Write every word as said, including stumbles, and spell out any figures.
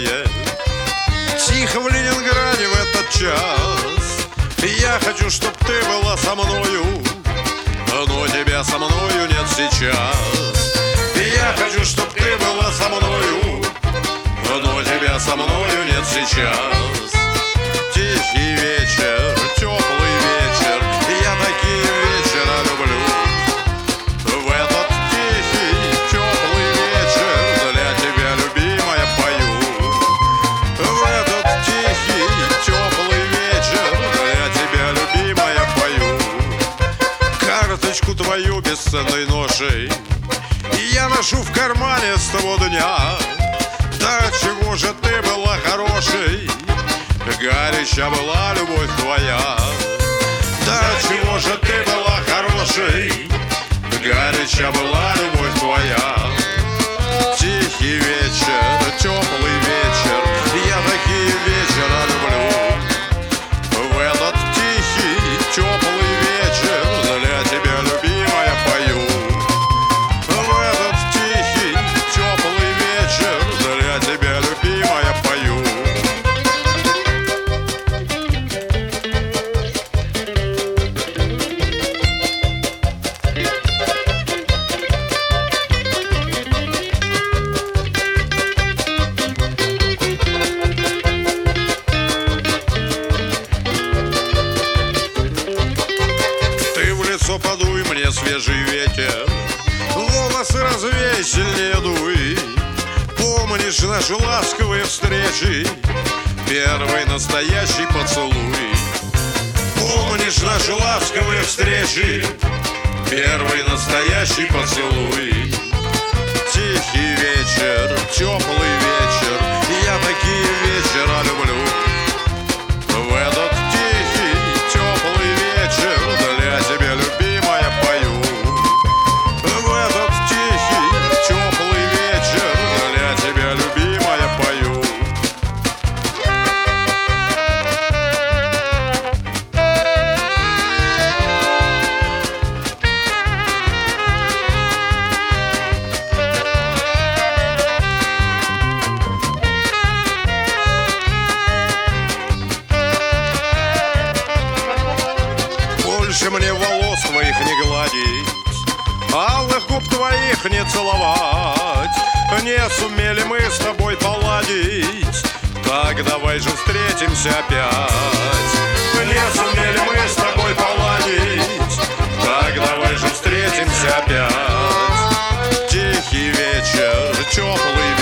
знает. Тихо в Ленинграде в этот час. Я хочу, чтоб ты была со мною, но тебя со мною нет сейчас. Я хочу, чтоб ты была со мною, но тебя со мною нет сейчас. Тихий вечер, теплый вечер, я такие вечера люблю. В этот тихий, теплый вечер для тебя, любимая, пою. В этот тихий, теплый вечер для тебя, любимая, пою. Карточку твою бесценной ношей я ношу в кармане с того дня. Да чего же ты была хорошей, горяча была любовь твоя. Да чего же ты была хорошей, горяча была любовь твоя. Тихий вечер, теплый вечер, я такие вечера люблю. В этот тихий, теплый вечер для тебя, любимая, пою. В этот тихий, теплый вечер для тебя, любимая, пою. Подуй мне свежий ветер, волосы развей, сильнее дуй. Помнишь наши ласковые встречи, первый настоящий поцелуй. Помнишь наши ласковые встречи, первый настоящий поцелуй. Тихий вечер, теплый вечер, я такие вечера люблю. В этот тихий, теплый вечер для тебя, любимая, пою. В этот тихий, теплый вечер для тебя, любимая, пою. Больше мне волос твоих не гладить, алых губ твоих не целовать. Не сумели мы с тобой поладить, так давай же встретимся опять. Не сумели мы с тобой поладить, так давай же встретимся опять. Тихий вечер, теплый вечер,